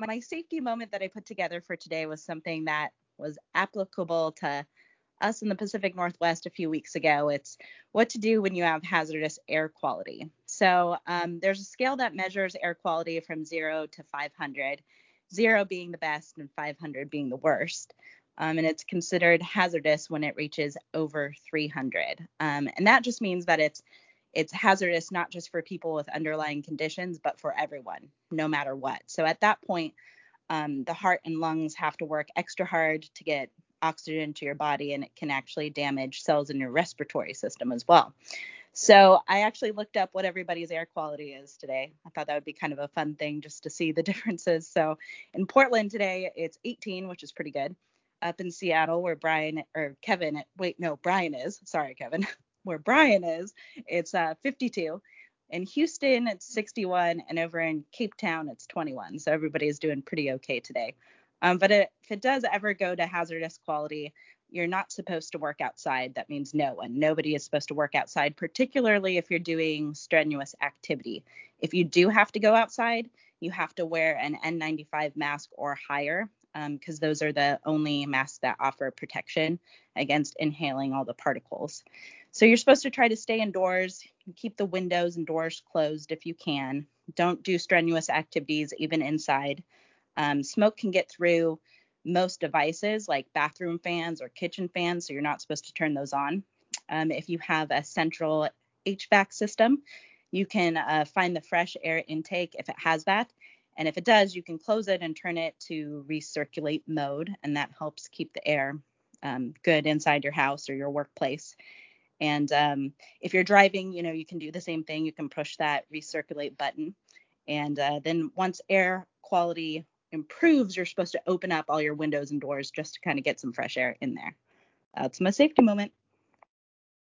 my safety moment that I put together for today was something that was applicable to us in the Pacific Northwest a few weeks ago. It's what to do when you have hazardous air quality. So there's a scale that measures air quality from 0 to 500, 0 being the best and 500 being the worst. And it's considered hazardous when it reaches over 300. And that just means that it's hazardous not just for people with underlying conditions, but for everyone, no matter what. So at that point, the heart and lungs have to work extra hard to get oxygen to your body, and it can actually damage cells in your respiratory system as well. So I actually looked up what everybody's air quality is today. I thought that would be kind of a fun thing just to see the differences. So in Portland today, it's 18, which is pretty good. Up in Seattle, where Brian is. Sorry, Kevin. Where Brian is, it's 52. In Houston, it's 61, and over in Cape Town, it's 21. So everybody is doing pretty okay today. But if it does ever go to hazardous quality, you're not supposed to work outside. That means no one. Nobody is supposed to work outside, particularly if you're doing strenuous activity. If you do have to go outside, you have to wear an N95 mask or higher, because those are the only masks that offer protection against inhaling all the particles. So you're supposed to try to stay indoors, keep the windows and doors closed if you can. Don't do strenuous activities, even inside. Smoke can get through most devices like bathroom fans or kitchen fans, so you're not supposed to turn those on. If you have a central HVAC system, you can find the fresh air intake if it has that. And if it does, you can close it and turn it to recirculate mode, and that helps keep the air good inside your house or your workplace. And if you're driving, you can do the same thing. You can push that recirculate button. And then once air quality improves, you're supposed to open up all your windows and doors just to kind of get some fresh air in there. That's my safety moment.